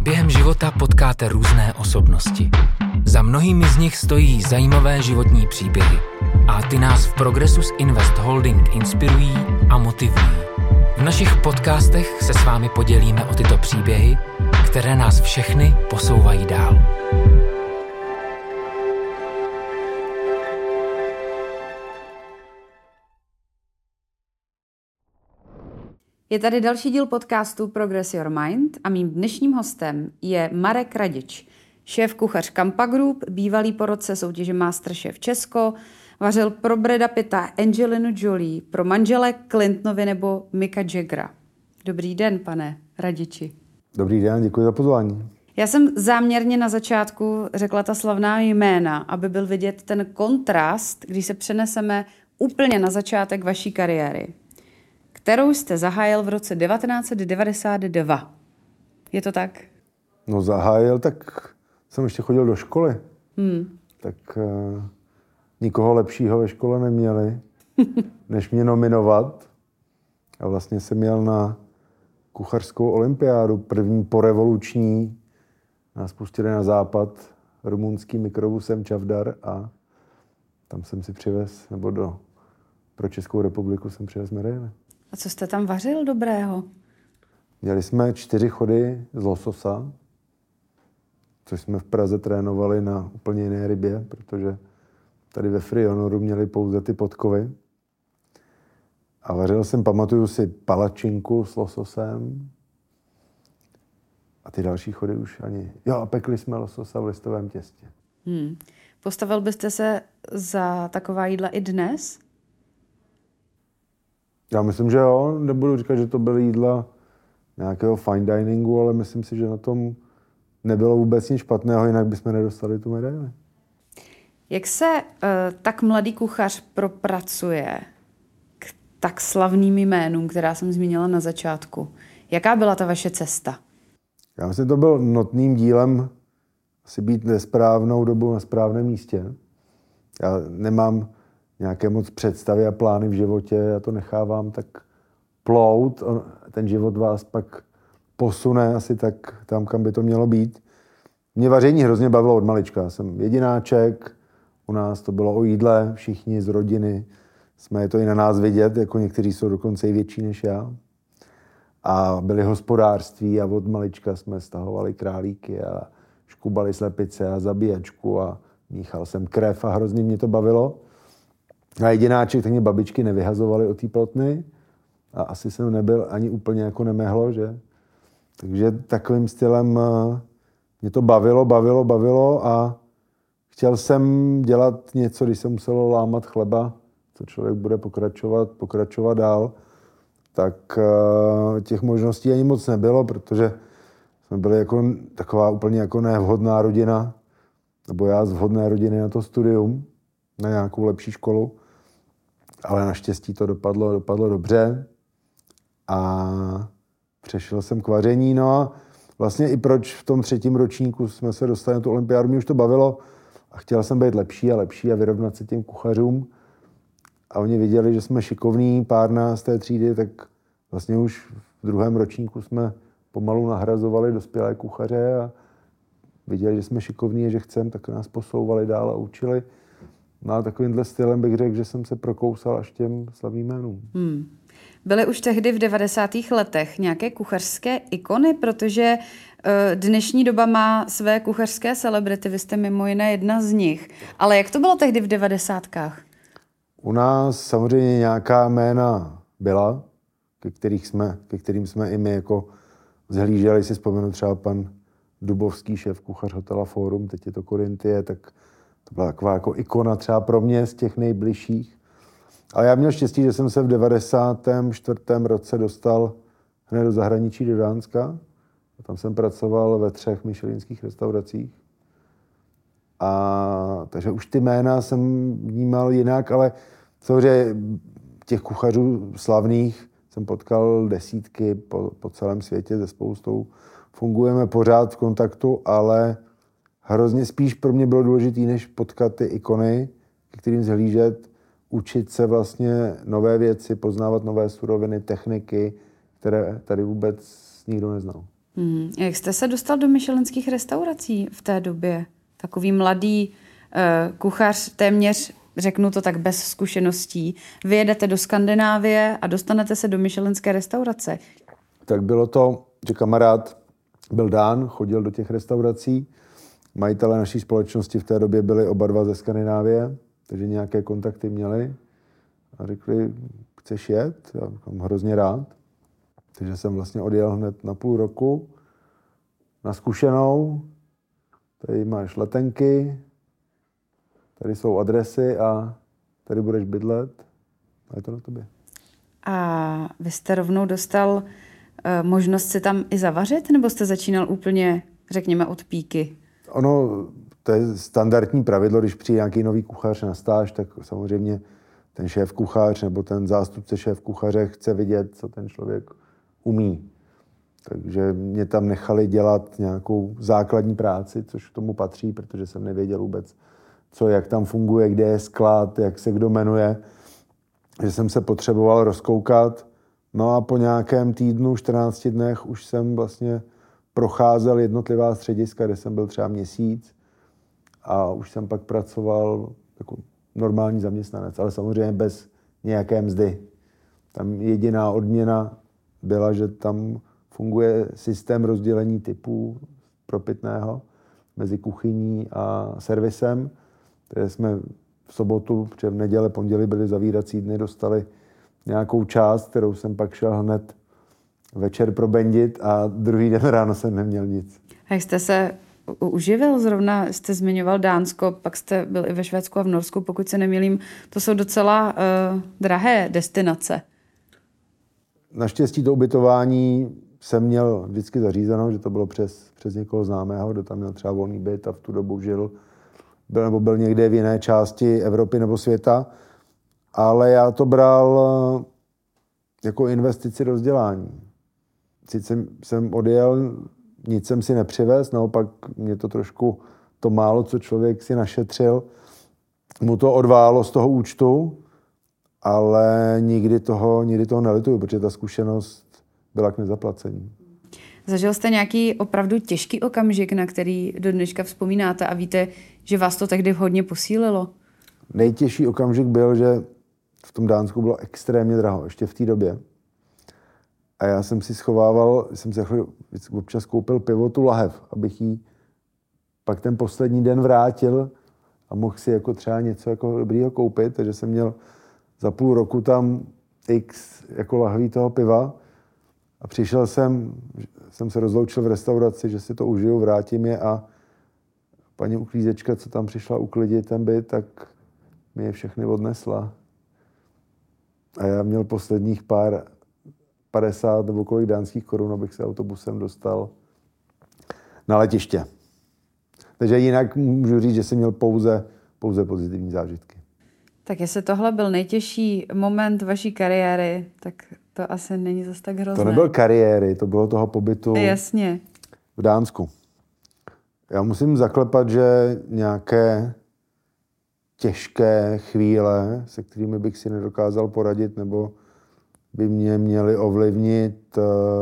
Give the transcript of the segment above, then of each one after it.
Během života potkáte různé osobnosti. Za mnohými z nich stojí zajímavé životní příběhy. A ty nás v Progressus Invest Holding inspirují a motivují. V našich podcastech se s vámi podělíme o tyto příběhy, které nás všechny posouvají dál. Je tady další díl podcastu Progress Your Mind a mým dnešním hostem je Marek Radič, šéf-kuchař Campa Group, bývalý porotce soutěže MasterChef Česko, vařil pro Brada Pitta, Angelinu Jolie, pro manžele Clintonovi nebo Micka Jaggera. Dobrý den, pane Radiči. Dobrý den, děkuji za pozvání. Já jsem záměrně na začátku řekla ta slavná jména, aby byl vidět ten kontrast, když se přeneseme úplně na začátek vaší kariéry, kterou jste zahájil v roce 1992. Je to tak? No zahájil, tak jsem ještě chodil do školy. Tak nikoho lepšího ve škole neměli, než mě nominovat. A vlastně jsem jel na kuchařskou olympiádu, první porevoluční. Nás pustili na západ rumunským mikrobusem Čavdar a tam jsem si přivez, nebo pro Českou republiku jsem přivez medaili. A co jste tam vařil dobrého? Měli jsme 4 chody z lososa, což jsme v Praze trénovali na úplně jiné rybě, protože tady ve Free Honoru měli pouze ty podkovy. A vařil jsem, pamatuju si, palačinku s lososem. A ty další chody už ani... Jo, a pekli jsme lososa v listovém těstě. Postavil byste se za taková jídla i dnes? Já myslím, že jo. Nebudu říkat, že to byly jídla nějakého fine diningu, ale myslím si, že na tom nebylo vůbec nic špatného, jinak bychom nedostali tu medaili. Jak se tak mladý kuchař propracuje k tak slavným jménům, která jsem zmínila na začátku? Jaká byla ta vaše cesta? Já myslím, že to byl notným dílem asi být ve správnou dobu na správném místě. Já nemám nějaké moc představy a plány v životě, já to nechávám tak plout. Ten život vás pak posune asi tak tam, kam by to mělo být. Mě vaření hrozně bavilo od malička. Jsem jedináček, u nás to bylo o jídle, všichni z rodiny. Jsme to i na nás vidět, jako někteří jsou dokonce i větší než já. A byly hospodářství a od malička jsme stahovali králíky a škubali slepice a zabíjačku a míchal jsem krev a hrozně mě to bavilo. A jedináček, tak mě babičky nevyhazovaly od té plotny a asi jsem nebyl ani úplně jako nemehlo, že? Takže takovým stylem mě to bavilo a chtěl jsem dělat něco, když se muselo lámat chleba, co člověk bude pokračovat dál, tak těch možností ani moc nebylo, protože jsme byli jako taková úplně jako nevhodná rodina, nebo já z vhodné rodiny na to studium, na nějakou lepší školu, ale naštěstí to dopadlo dobře a přešel jsem k vaření. No a vlastně i proč v tom 3. ročníku jsme se dostali na tu olympiádu, mě už to bavilo a chtěl jsem být lepší a vyrovnat se těm kuchařům. A oni viděli, že jsme šikovní, pár nás z té třídy, tak vlastně už v 2. ročníku jsme pomalu nahrazovali dospělé kuchaře a viděli, že jsme šikovní a že chceme, tak nás posouvali dál a učili. No a takovýmhle stylem bych řekl, že jsem se prokousal až těm slavným jménům. Byly už tehdy v 90. letech nějaké kuchařské ikony, protože dnešní doba má své kuchařské celebrity, vy jste mimo jiné jedna z nich. Ale jak to bylo tehdy v 90. U nás samozřejmě nějaká jména byla, ke kterým jsme i my jako zhlíželi. Si vzpomenu třeba pan Dubovský, šéf kuchař hotela Fórum, teď je to Korintie, tak to byla taková jako ikona třeba pro mě z těch nejbližších. Ale já měl štěstí, že jsem se v 94. roce dostal hned do zahraničí, do Dánska. A tam jsem pracoval ve 3 michelinských restauracích. A takže už ty jména jsem vnímal jinak, ale samozřejmě těch kuchařů slavných jsem potkal desítky po celém světě se spoustou. Fungujeme pořád v kontaktu, ale hrozně spíš pro mě bylo důležité, než potkat ty ikony, ke kterým zhlížet, učit se vlastně nové věci, poznávat nové suroviny, techniky, které tady vůbec nikdo neznal. Jak jste se dostal do michelinských restaurací v té době? Takový mladý kuchař, téměř, řeknu to tak, bez zkušeností. Vy jedete do Skandinávie a dostanete se do michelinské restaurace. Tak bylo to, že kamarád byl Dán, chodil do těch restaurací. Majitelé naší společnosti v té době byli oba dva ze Skandinávie, takže nějaké kontakty měli. A řekli, chceš jet? Já jsem hrozně rád. Takže jsem vlastně odjel hned na půl roku na zkušenou. Tady máš letenky, tady jsou adresy a tady budeš bydlet. A je to na tobě. A vy jste rovnou dostal možnost si tam i zavařit, nebo jste začínal úplně, řekněme, od píky? Ono, to je standardní pravidlo, když přijde nějaký nový kuchař na stáž, tak samozřejmě ten šéf kuchař nebo ten zástupce šéf kuchaře chce vidět, co ten člověk umí. Takže mě tam nechali dělat nějakou základní práci, což k tomu patří, protože jsem nevěděl vůbec, co, jak tam funguje, kde je sklad, jak se kdo jmenuje. Že jsem se potřeboval rozkoukat. No a po nějakém týdnu, 14 dnech, už jsem vlastně procházel jednotlivá střediska, kde jsem byl třeba měsíc a už jsem pak pracoval jako normální zaměstnanec, ale samozřejmě bez nějaké mzdy. Tam jediná odměna byla, že tam funguje systém rozdělení typů propitného mezi kuchyní a servisem, které jsme v sobotu, protože v neděli, pondělí byly zavírací dny, dostali nějakou část, kterou jsem pak šel hned večer probendit a druhý den ráno jsem neměl nic. A jak jste se uživil? Zrovna jste zmiňoval Dánsko, pak jste byl i ve Švédsku a v Norsku, pokud se nemýlím. To jsou docela drahé destinace. Naštěstí to ubytování jsem měl vždycky zařízeno, že to bylo přes někoho známého, kdo tam měl třeba volný byt a v tu dobu žil, byl někde v jiné části Evropy nebo světa. Ale já to bral jako investici do vzdělání. Sice jsem odjel, nic jsem si nepřivez, naopak mě to trošku, to málo, co člověk si našetřil, mu to odválo z toho účtu, ale nikdy toho nelituju, protože ta zkušenost byla k nezaplacení. Zažil jste nějaký opravdu těžký okamžik, na který do dneška vzpomínáte a víte, že vás to tehdy hodně posílilo? Nejtěžší okamžik byl, že v tom Dánsku bylo extrémně draho, ještě v té době. A já jsem si schovával, jsem si občas koupil pivo, tu lahev, abych jí pak ten poslední den vrátil a mohl si jako třeba něco jako dobrýho koupit. Takže jsem měl za půl roku tam x jako lahví toho piva a přišel jsem se rozloučil v restauraci, že si to užiju, vrátím je a paní uklízečka, co tam přišla uklidit ten byt, tak mi je všechny odnesla. A já měl posledních 50 nebo kolik dánských korun, abych se autobusem dostal na letiště. Takže jinak můžu říct, že jsem měl pouze pozitivní zážitky. Tak jestli tohle byl nejtěžší moment vaší kariéry, tak to asi není zase tak hrozné. To nebyl kariéry, to bylo toho pobytu Jasně. v Dánsku. Já musím zaklepat, že nějaké těžké chvíle, se kterými bych si nedokázal poradit, nebo by mě měly ovlivnit,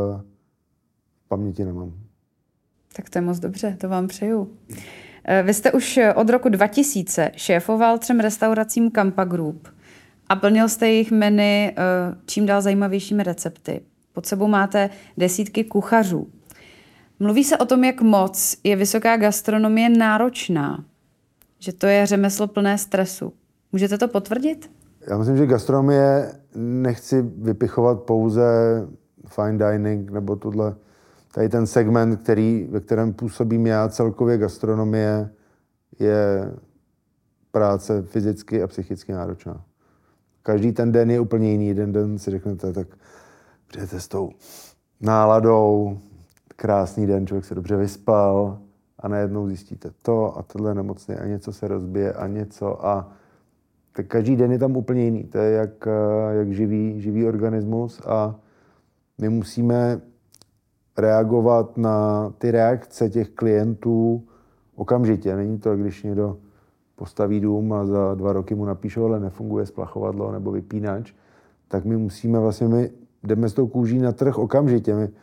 paměti nemám. Tak to je moc dobře, to vám přeju. Vy jste už od roku 2000 šéfoval 3 restauracím Kampa Group a plnil jste jejich menu čím dál zajímavějšími recepty. Pod sebou máte desítky kuchařů. Mluví se o tom, jak moc je vysoká gastronomie náročná, že to je řemeslo plné stresu. Můžete to potvrdit? Já myslím, že gastronomie, nechci vypichovat pouze fine dining nebo tady ten segment, ve kterém působím já, celkově gastronomie je práce fyzicky a psychicky náročná. Každý ten den je úplně jiný. Jeden den si řeknete, tak přijete s tou náladou, krásný den, člověk se dobře vyspal a najednou zjistíte to a tohle je nemocný a něco se rozbije a něco a tak každý den je tam úplně jiný. To je jak živý organismus a my musíme reagovat na ty reakce těch klientů okamžitě. Není to, když někdo postaví dům a za 2 roky mu napíšou, ale nefunguje splachovadlo nebo vypínač, tak my jdeme s tou kůží na trh okamžitě. My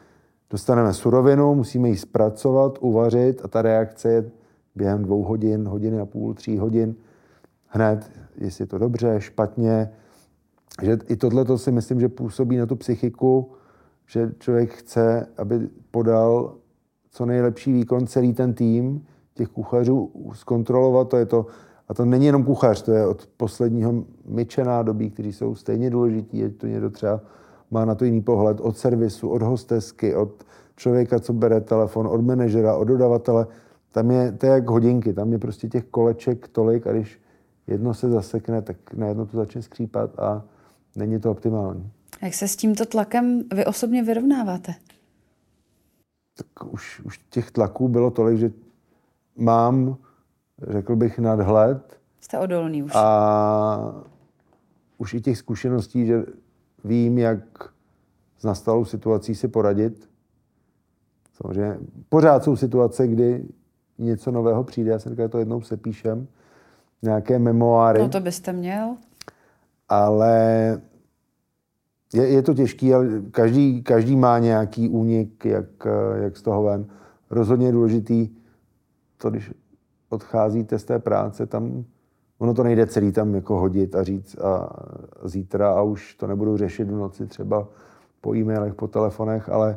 dostaneme surovinu, musíme ji zpracovat, uvařit a ta reakce je během 2 hodin, hodiny a půl, 3 hodin hned, jestli je to dobře, špatně. Že i tohleto si myslím, že působí na tu psychiku, že člověk chce, aby podal co nejlepší výkon, celý ten tým těch kuchařů zkontrolovat. A to není jenom kuchař, to je od posledního myče nádobí, kteří jsou stejně důležití, ať to někdo třeba má na to jiný pohled, od servisu, od hostesky, od člověka, co bere telefon, od manažera, od dodavatele. To je jak hodinky, tam je prostě těch koleček tolik a když jedno se zasekne, tak najednou to začne skřípat a není to optimální. Jak se s tímto tlakem vy osobně vyrovnáváte? Tak už těch tlaků bylo tolik, že mám, řekl bych, nadhled. Jste odolný už. A už i těch zkušeností, že vím, jak s nastalou situací si poradit. Samozřejmě pořád jsou situace, kdy něco nového přijde. Já jsem říkal, to jednou sepíšem. Nějaké memoáry. No to byste měl. Ale je to těžký, ale každý má nějaký únik, jak z toho ven. Rozhodně je důležitý to, když odcházíte z té práce, tam ono to nejde celý tam jako hodit a říct a zítra a už to nebudu řešit v noci třeba po e-mailech, po telefonech, ale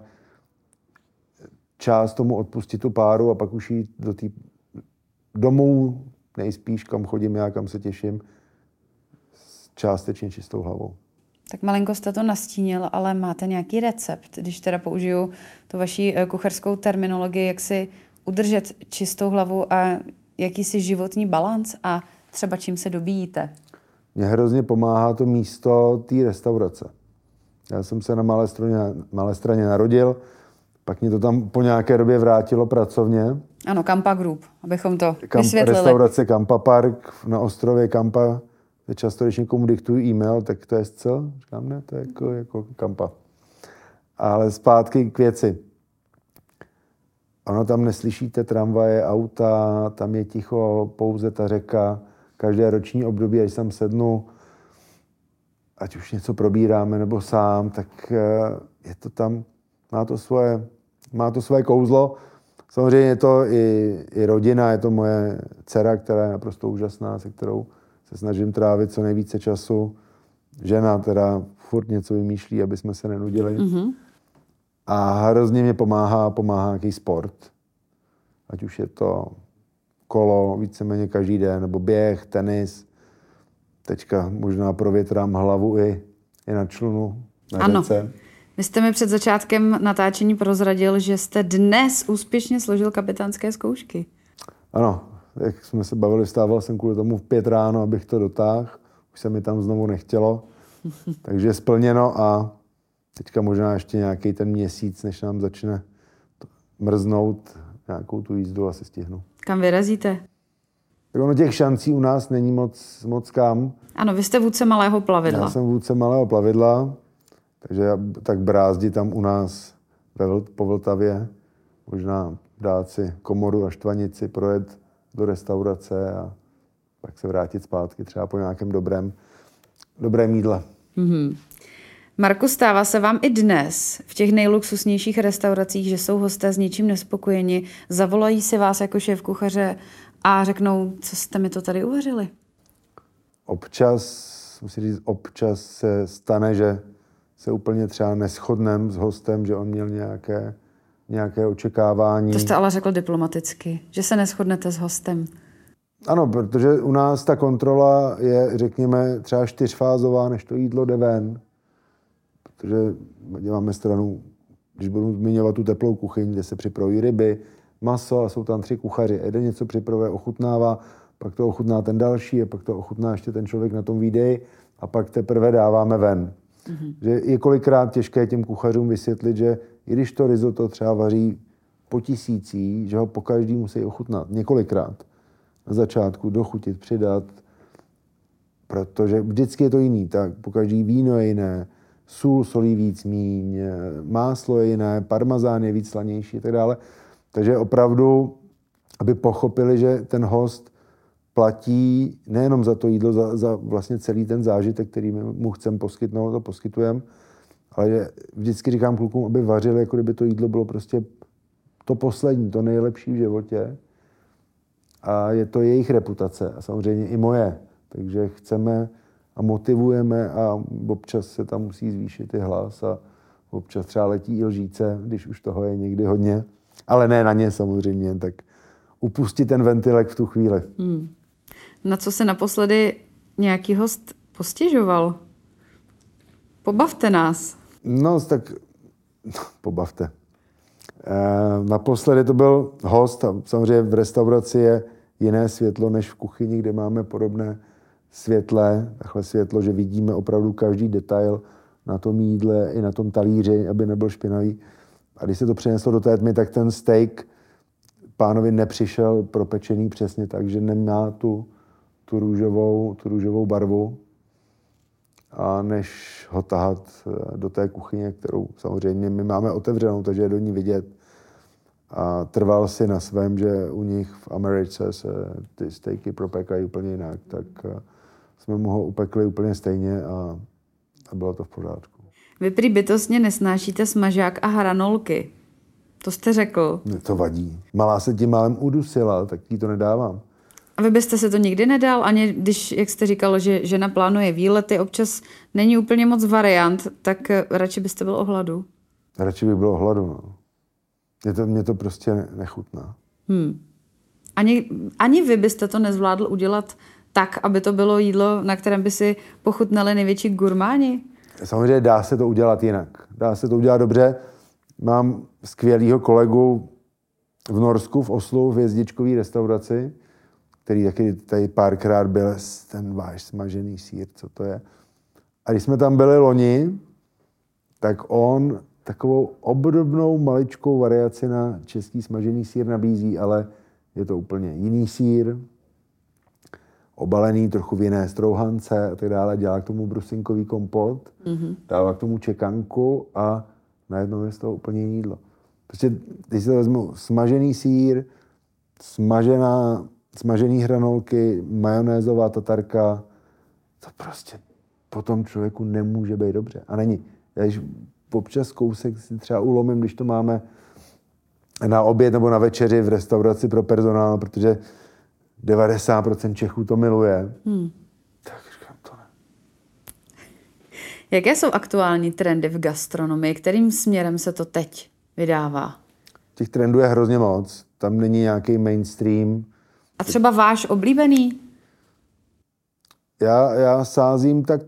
čas tomu odpustit tu páru a pak už jít do té domů, nejspíš, kam chodím já, kam se těším, s částečně čistou hlavou. Tak malinko jste to nastínil, ale máte nějaký recept, když teda použiju tu vaši kuchařskou terminologii, jak si udržet čistou hlavu a jakýsi životní balanc a třeba čím se dobíjíte? Mně hrozně pomáhá to místo té restaurace. Já jsem se na Malé Straně narodil, pak mě to tam po nějaké době vrátilo pracovně. Ano, Kampa Group, abychom to vysvětlili. Restaurace Kampa Park na ostrově Kampa. Často, když někomu diktuju e-mail, tak to je co? Říkám, ne, to je jako Kampa. Ale zpátky k věci. Ono tam neslyšíte tramvaje, auta, tam je ticho, pouze ta řeka. Každé roční období, až tam sednu, ať už něco probíráme nebo sám, tak je to tam, má to svoje kouzlo. Samozřejmě je to i rodina, je to moje dcera, která je naprosto úžasná, se kterou se snažím trávit co nejvíce času. Žena teda furt něco vymýšlí, aby jsme se nenudili. Mm-hmm. A hrozně mě pomáhá nějaký sport. Ať už je to kolo víceméně každý den, nebo běh, tenis. Teďka možná provětrám hlavu i na člunu, na řece. Vy jste mi před začátkem natáčení prozradil, že jste dnes úspěšně složil kapitánské zkoušky. Ano, jak jsme se bavili, vstával jsem kvůli tomu v 5 ráno, abych to dotáhl. Už se mi tam znovu nechtělo. Takže splněno a teďka možná ještě nějaký ten měsíc, než nám začne mrznout, nějakou tu jízdu asi stihnu. Kam vyrazíte? Tak ono těch šancí u nás není moc kam. Ano, vy jste vůdce malého plavidla. Já jsem vůdce malého plavidla, takže já tak brázdi tam u nás po Vltavě. Možná dát si komoru a štvanici, projet do restaurace a pak se vrátit zpátky třeba po nějakém dobrém jídle. Mm-hmm. Marku, stává se vám i dnes v těch nejluxusnějších restauracích, že jsou hosté s ničím nespokojeni, zavolají si vás jako šéf kuchaře a řeknou, co jste mi to tady uvařili? Občas se stane, že se úplně třeba neshodneme s hostem, že on měl nějaké očekávání. To jste ale řekl diplomaticky, že se neshodnete s hostem. Ano, protože u nás ta kontrola je, řekněme, třeba 4fázová, než to jídlo jde ven. Protože máme stranu, když budu zmiňovat tu teplou kuchyň, kde se připravují ryby, maso a jsou tam 3 kuchaři. Jeden něco připravuje, ochutnává, pak to ochutná ten další a pak to ochutná ještě ten člověk na tom výdeji a pak teprve dáváme ven. Mm-hmm. Že je kolikrát těžké těm kuchařům vysvětlit, že i když to risotto třeba vaří po tisící, že ho po každý musí ochutnat několikrát. Na začátku dochutit, přidat, protože vždycky je to jiný. Tak po každý víno je jiné, sůl solí víc míň, máslo je jiné, parmazán je víc slanější a tak dále. Takže opravdu, aby pochopili, že ten host platí nejenom za to jídlo, za vlastně celý ten zážitek, který my mu chceme poskytnout, to poskytujeme, Ale vždycky říkám klukům, aby vařili, jako kdyby to jídlo bylo prostě to poslední, to nejlepší v životě. A je to jejich reputace a samozřejmě i moje. Takže chceme a motivujeme a občas se tam musí zvýšit i hlas a občas třeba letí i lžíce, když už toho je někdy hodně. Ale ne na ně samozřejmě, tak upustit ten ventilek v tu chvíli. Na co se naposledy nějaký host postěžoval? Pobavte nás. No, tak pobavte. Naposledy to byl host a samozřejmě v restauraci je jiné světlo než v kuchyni, kde máme podobné takhle světlo, že vidíme opravdu každý detail na tom jídle i na tom talíři, aby nebyl špinavý. A když se to přineslo do té tmy, tak ten steak pánovi nepřišel propečený přesně tak, že nemá tu růžovou barvu. A než ho tahat do té kuchyně, kterou samozřejmě my máme otevřenou, takže je do ní vidět. A trval si na svém, že u nich v Americe se ty steaky propekají úplně jinak, tak jsme mu ho upekli úplně stejně a bylo to v pořádku. Vy prý bytostně nesnášíte smažák a hranolky. To jste řekl. Mně to vadí. Malá se tím málem udusila, tak jí to nedávám. A vy byste se to nikdy nedal? Ani když, jak jste říkal, že žena plánuje výlety, občas není úplně moc variant, tak radši byste byl o hladu? Radši bych byl o hladu, no. Mě to prostě nechutná. Ani vy byste to nezvládl udělat tak, aby to bylo jídlo, na kterém by si pochutnali největší gurmáni? Samozřejmě dá se to udělat jinak. Dá se to udělat dobře. Mám skvělýho kolegu v Norsku, v Oslu, v jezdičkové restauraci, který taky tady párkrát byl, ten váš smažený sýr, co to je. A když jsme tam byli loni, tak on takovou obdobnou maličkou variaci na český smažený sýr nabízí, ale je to úplně jiný sýr, obalený trochu v jiné strouhance a tak dále. Dělá k tomu brusinkový kompot, dává k tomu čekanku a najednou je z toho úplně jiné jídlo. Prostě, když se vezmu smažený sýr, smažený hranolky, majonézová tatarka, to prostě potom člověku nemůže být dobře. A není. Já když občas kousek si třeba ulomím, když to máme na oběd nebo na večeři v restauraci pro personál, protože 90% Čechů to miluje. Tak říkám, to ne. Jaké jsou aktuální trendy v gastronomii? Kterým směrem se to teď vydává? Těch trendů je hrozně moc. Tam není nějaký mainstream. A třeba váš oblíbený? Já sázím tak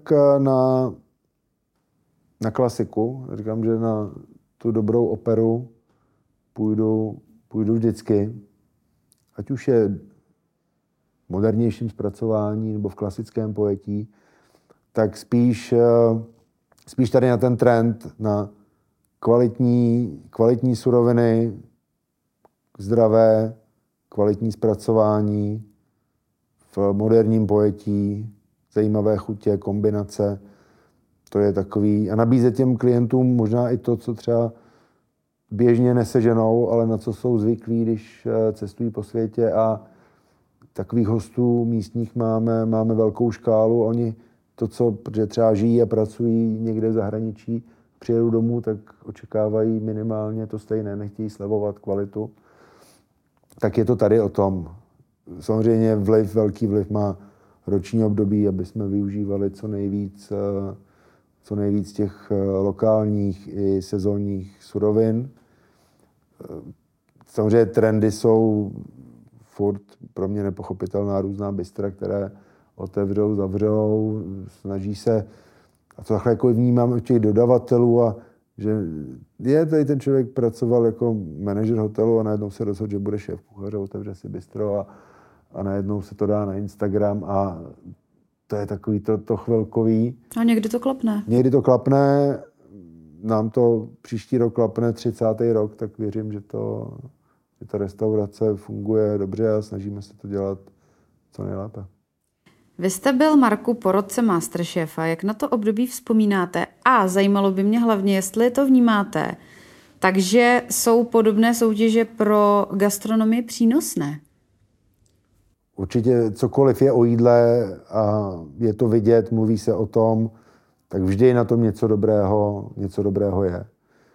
na klasiku. Říkám, že na tu dobrou operu půjdu vždycky. Ať už je v modernějším zpracování nebo v klasickém pojetí, tak spíš tady na ten trend, na kvalitní suroviny, zdravé, kvalitní zpracování, v moderním pojetí, zajímavé chutě, kombinace. To je takový. A nabízet těm klientům možná i to, co třeba běžně neseženou, ale na co jsou zvyklí, když cestují po světě. A takových hostů místních máme velkou škálu. Oni protože třeba žijí a pracují někde v zahraničí, přijedou domů, tak očekávají minimálně to stejné, nechtějí slevovat kvalitu. Tak je to tady o tom. Samozřejmě velký vliv má roční období, aby jsme využívali co nejvíc těch lokálních i sezónních surovin. Samozřejmě trendy jsou furt pro mě nepochopitelná různá bystra, které otevřou, zavřou, snaží se, a to takhle jako vnímám od těch dodavatelů, a že tady ten člověk pracoval jako manažer hotelu a najednou se rozhodl, že bude šéf kuchaře, otevře si bistro a najednou se to dá na Instagram a to je takový to chvilkový. A někdy to klapne. Někdy to klapne, nám to příští rok klapne 30. rok, tak věřím, že ta restaurace funguje dobře a snažíme se to dělat co nejlépe. Vy jste byl, Marku, po roce Masterchefa. Jak na to období vzpomínáte? A zajímalo by mě hlavně, jestli to vnímáte. Takže jsou podobné soutěže pro gastronomii přínosné? Určitě cokoliv je o jídle a je to vidět, mluví se o tom, tak vždy na tom něco dobrého je.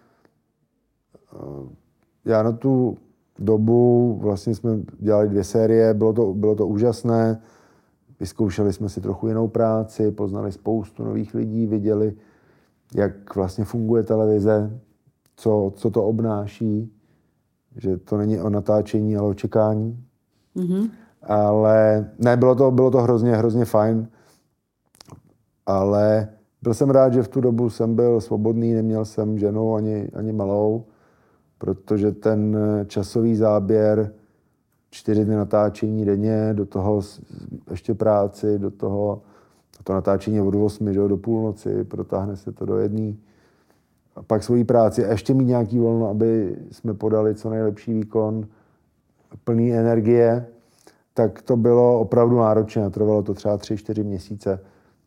Já na tu dobu vlastně jsme dělali 2 série, bylo to úžasné. Vyzkoušeli jsme si trochu jinou práci, poznali spoustu nových lidí, viděli, jak vlastně funguje televize, co to obnáší, že to není o natáčení, ale o čekání. Mm-hmm. Ale ne, bylo to hrozně fajn, ale byl jsem rád, že v tu dobu jsem byl svobodný, neměl jsem ženu ani malou, protože ten časový záběr, 4 dny natáčení denně, do toho ještě práci, do toho to natáčení od 8 do půlnoci, protáhne se to do 1. A pak svoji práci a ještě mít nějaký volno, aby jsme podali co nejlepší výkon, plný energie, tak to bylo opravdu náročné. Trvalo to třeba 3-4 měsíce.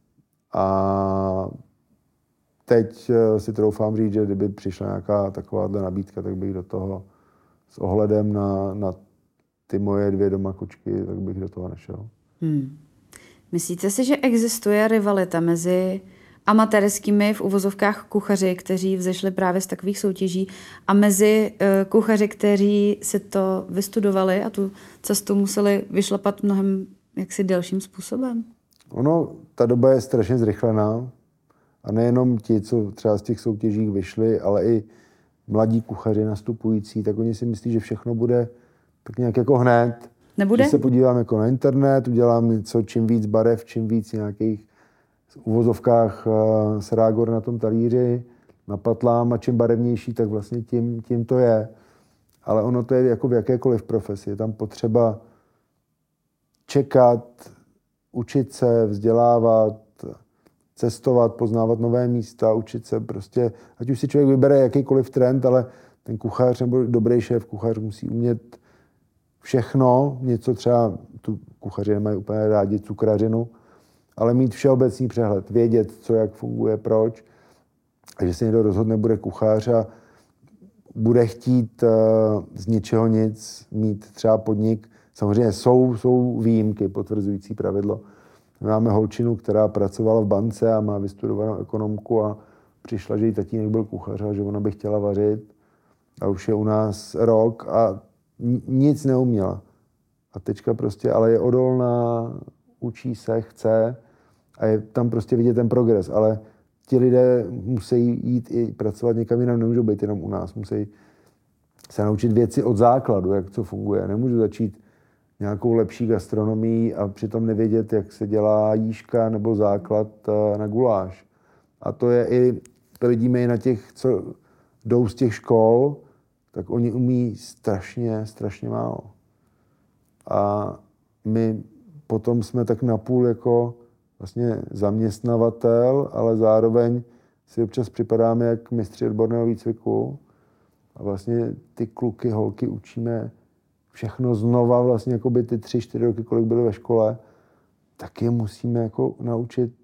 A teď si troufám říct, že kdyby přišla nějaká takováhle nabídka, tak bych do toho s ohledem na ty moje 2 doma kočky, tak bych do toho nešel. Myslíte si, že existuje rivalita mezi amatérskými v uvozovkách kuchaři, kteří vzešli právě z takových soutěží, a mezi kuchaři, kteří si to vystudovali a tu cestu museli vyšlapat mnohem jaksi delším způsobem? Ta doba je strašně zrychlená a nejenom ti, co třeba z těch soutěží vyšli, ale i mladí kuchaři nastupující, tak oni si myslí, že všechno bude tak nějak jako hned. Nebude? Když se podívám jako na internet, udělám něco, čím víc barev, čím víc nějakých v uvozovkách srágor na tom talíři, napatlám a čím barevnější, tak vlastně tím to je. Ale ono to je jako v jakékoliv profesi. Je tam potřeba čekat, učit se, vzdělávat, cestovat, poznávat nové místa, učit se prostě, ať už si člověk vybere jakýkoliv trend, ale ten kuchař nebo dobrý šéf kuchař musí umět všechno, něco třeba, tu kuchaři nemají úplně rádi cukrařinu, ale mít všeobecný přehled, vědět, co, jak funguje, proč. A že se někdo rozhodne, bude kuchař a bude chtít z ničeho nic mít třeba podnik. Samozřejmě jsou výjimky potvrzující pravidlo. Máme holčinu, která pracovala v bance a má vystudovanou ekonomku a přišla, že jí tatínek byl kuchař a že ona by chtěla vařit. A už je u nás rok a nic neuměla. A teďka prostě, ale je odolná, učí se, chce a je tam prostě vidět ten progres. Ale ti lidé musí jít i pracovat někam jinam, nemůžou být jenom u nás. Musí se naučit věci od základu, jak to funguje. Nemůžu začít nějakou lepší gastronomii a přitom nevědět, jak se dělá jížka nebo základ na guláš. A to je i, to vidíme i na těch, co jdou z těch škol, tak oni umí strašně málo. A my potom jsme tak napůl jako vlastně zaměstnavatel, ale zároveň si občas připadáme jak mistři odborného výcviku a vlastně ty kluky, holky učíme všechno znova, vlastně jako by ty 3-4 roky, kolik byly ve škole, tak je musíme jako naučit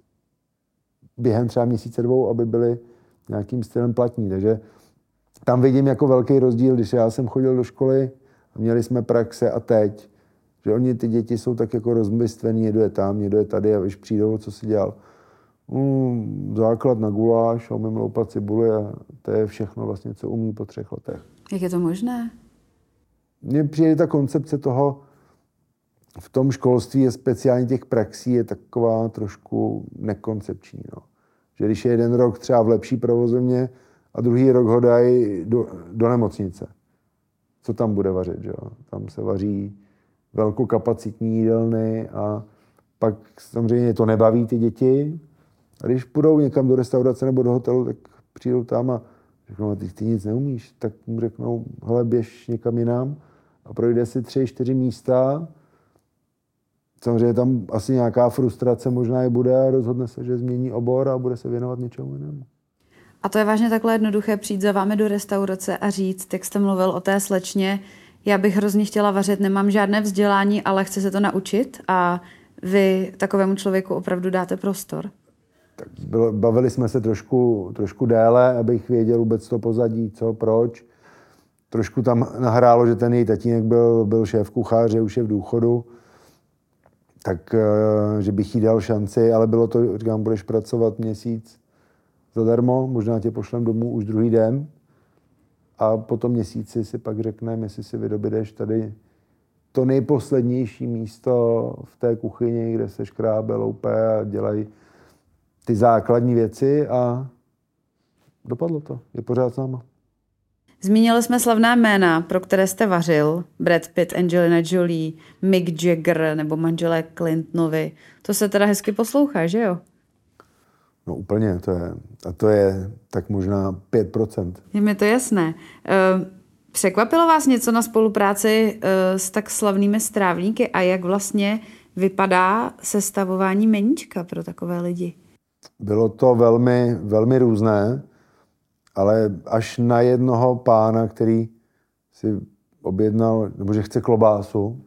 během třeba měsíce 2, aby byli nějakým stylem platní. Takže tam vidím jako velký rozdíl, když já jsem chodil do školy a měli jsme praxe a teď, že oni, ty děti jsou tak jako rozmystvený, někdo je tam, někdo je tady a když přijdou, co si dělal. Základ na guláš, umím loupat cibuli a to je všechno vlastně, co umí po 3 letech. Jak je to možné? Mně přijde ta koncepce toho, v tom školství a speciálně těch praxí je taková trošku nekoncepční. No. Že když je jeden rok třeba v lepší provozovně a druhý rok ho dají do nemocnice. Co tam bude vařit? Že jo? Tam se vaří velkokapacitní jídelny a pak samozřejmě to nebaví ty děti. A když půjdou někam do restaurace nebo do hotelu, tak přijdou tam a řeknou, ty nic neumíš, tak mu řeknou, hele, běž někam jinam a projde si 3-4 místa. Samozřejmě tam asi nějaká frustrace možná i bude a rozhodne se, že změní obor a bude se věnovat něčemu jinému. A to je vážně takhle jednoduché přijít za vámi do restaurace a říct, jak jste mluvil o té slečně, já bych hrozně chtěla vařit, nemám žádné vzdělání, ale chci se to naučit a vy takovému člověku opravdu dáte prostor? Tak bavili jsme se trošku déle, abych věděl vůbec to pozadí, co, proč. Trošku tam nahrálo, že ten její tatínek byl šéf kuchař, už je v důchodu. tak že bych jí dal šanci, ale bylo to, říkám, budeš pracovat měsíc zadarmo, možná tě pošlem domů už druhý den a po tom měsíci si pak řekneme, jestli si vydobydeš tady to nejposlednější místo v té kuchyni, kde se škrábe, loupe a dělají ty základní věci a dopadlo to. Je pořád s náma. Zmínili jsme slavná jména, pro které jste vařil. Brad Pitt, Angelina Jolie, Mick Jagger nebo manželé Clintonovi. To se teda hezky poslouchá, že jo? No úplně, to je tak možná 5%. Je mi to jasné. Překvapilo vás něco na spolupráci s tak slavnými strávníky a jak vlastně vypadá sestavování meníčka pro takové lidi? Bylo to velmi, velmi různé, ale až na jednoho pána, který si objednal, nebo že chce klobásu.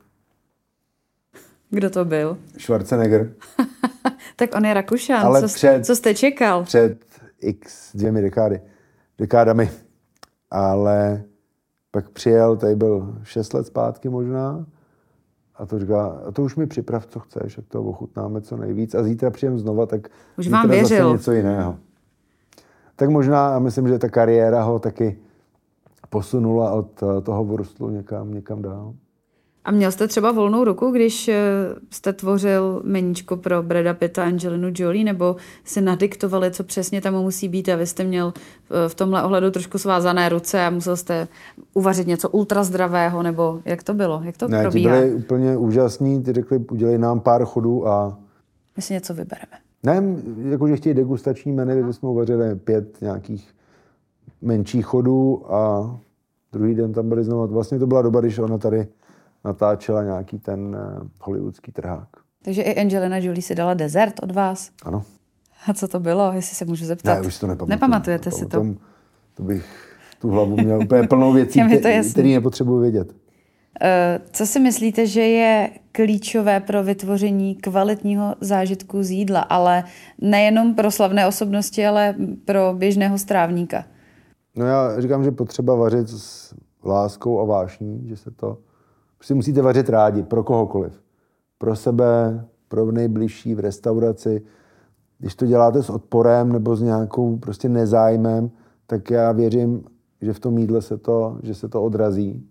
Kdo to byl? Schwarzenegger. Tak on je Rakušan. Ale co jste čekal? Před 2 dekádami. Ale pak přijel, tady byl 6 let zpátky možná, a to říká, a to už mi připrav, co chceš, jak to ochutnáme co nejvíc. A zítra přijem znova, tak už vám věřil. Zase něco jiného. Tak možná, a myslím, že ta kariéra ho taky posunula od toho vrstlu někam dál. A měl jste třeba volnou ruku, když jste tvořil meníčko pro Brada Pitta a Angelinu Jolie, nebo si nadiktovali, co přesně tam musí být a vy jste měl v tomhle ohledu trošku svázané ruce a musel jste uvařit něco ultrazdravého, nebo jak to bylo? Jak to probíhá? Ti byli úplně úžasní, ty řekli, udělej nám pár chodů a... My si něco vybereme. Ne, jakože chtějí degustační menu, že jsme uvařili 5 nějakých menších chodů a druhý den tam byli znovu. Vlastně to byla doba, když ona tady natáčela nějaký ten hollywoodský trhák. Takže i Angelina Jolie si dala dezert od vás? Ano. A co to bylo, jestli se můžu zeptat? Ne, už si to nepamatuju. Nepamatujete si to? To bych tu hlavu měl úplně plnou věcí, které nepotřebuji vědět. Co si myslíte, že je klíčové pro vytvoření kvalitního zážitku z jídla, ale nejenom pro slavné osobnosti, ale pro běžného strávníka? No já říkám, že potřeba vařit s láskou a vášní, že se to... Prostě musíte vařit rádi, pro kohokoliv. Pro sebe, pro nejbližší, v restauraci. Když to děláte s odporem nebo s nějakou prostě nezájmem, tak já věřím, že v tom jídle že se to odrazí.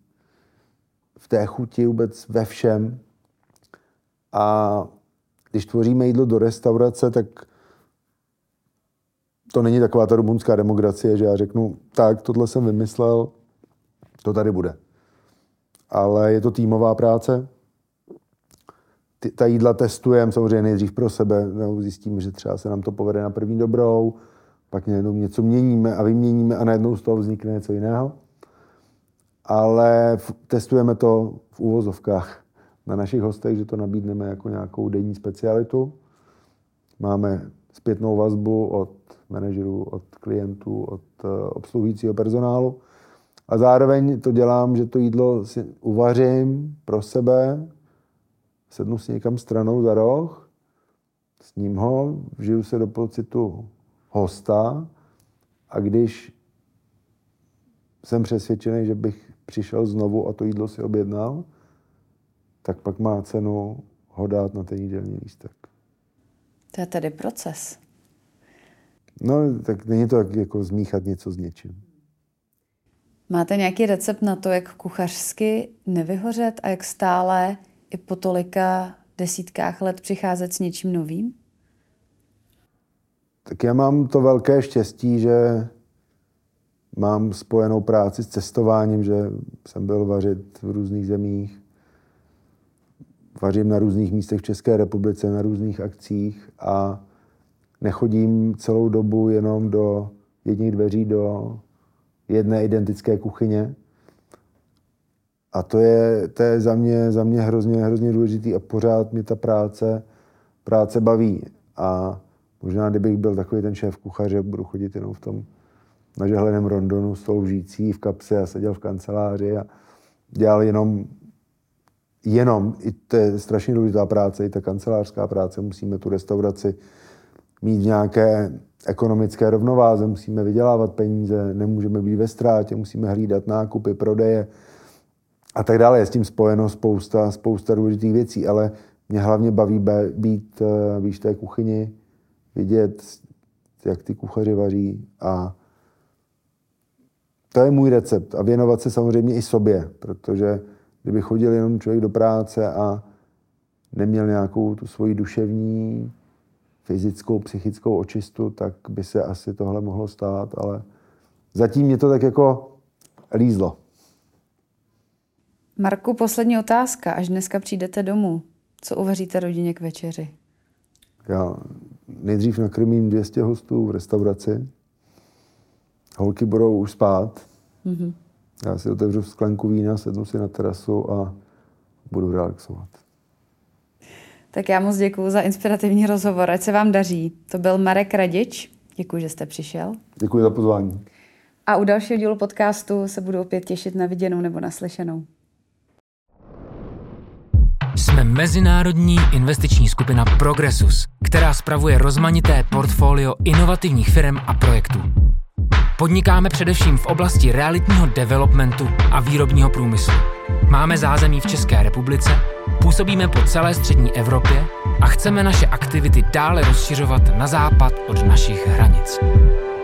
V té chuti vůbec ve všem. A když tvoříme jídlo do restaurace, tak to není taková ta rumunská demokracie, že já řeknu, tak, tohle jsem vymyslel, to tady bude. Ale je to týmová práce. Ta jídla testujeme samozřejmě nejdřív pro sebe, zjistíme, že třeba se nám to povede na první dobrou, pak něco měníme a vyměníme a najednou z toho vznikne něco jiného. Ale testujeme to v úvozovkách na našich hostech, že to nabídneme jako nějakou denní specialitu. Máme zpětnou vazbu od manažerů, od klientů, od obsluhujícího personálu. A zároveň to dělám, že to jídlo si uvařím pro sebe, sednu si někam stranou za roh, sním ho, vžiju se do pocitu hosta a když jsem přesvědčený, že bych přišel znovu a to jídlo si objednal, tak pak má cenu ho dát na ten jídelní lístek. To je tedy proces. No, tak není to jako zmíchat něco s něčím. Máte nějaký recept na to, jak kuchařsky nevyhořet a jak stále i po tolika desítkách let přicházet s něčím novým? Tak já mám to velké štěstí, že mám spojenou práci s cestováním, že jsem byl vařit v různých zemích. Vařím na různých místech v České republice, na různých akcích a nechodím celou dobu jenom do jedních dveří, do jedné identické kuchyně. A to je za mě hrozně důležitý a pořád mě ta práce baví. A možná, kdybych byl takový ten šéf kuchař, budu chodit jenom v tom nažehleném rondonu s tou lžící v kapse a seděl v kanceláři a dělal jenom, i to je strašně důležitá práce, i ta kancelářská práce, musíme tu restauraci mít nějaké ekonomické rovnováze, musíme vydělávat peníze, nemůžeme být ve ztrátě, musíme hlídat nákupy, prodeje a tak dále. Je s tím spojeno spousta důležitých věcí, ale Mě hlavně baví být v té kuchyni, vidět, jak ty kuchaři vaří, a to je můj recept. A věnovat se samozřejmě i sobě, protože kdyby chodil jenom člověk do práce a neměl nějakou tu svoji duševní, fyzickou, psychickou očistu, tak by se asi tohle mohlo stát, ale zatím mě to tak jako lízlo. Marku, poslední otázka. Až dneska přijdete domů, co uvaříte rodině k večeři? Já nejdřív nakrmím 200 hostů v restauraci. Holky budou už spát. Mm-hmm. Já si otevřu sklenku vína, sednu si na terasu a budu relaxovat. Tak já moc děkuju za inspirativní rozhovor. Ať se vám daří. To byl Marek Radič. Děkuji, že jste přišel. Děkuji za pozvání. A u dalšího dílu podcastu se budu opět těšit na viděnou nebo naslyšenou. Jsme mezinárodní investiční skupina Progressus, která spravuje rozmanité portfolio inovativních firm a projektů. Podnikáme především v oblasti realitního developmentu a výrobního průmyslu. Máme zázemí v České republice, působíme po celé střední Evropě a chceme naše aktivity dále rozšiřovat na západ od našich hranic.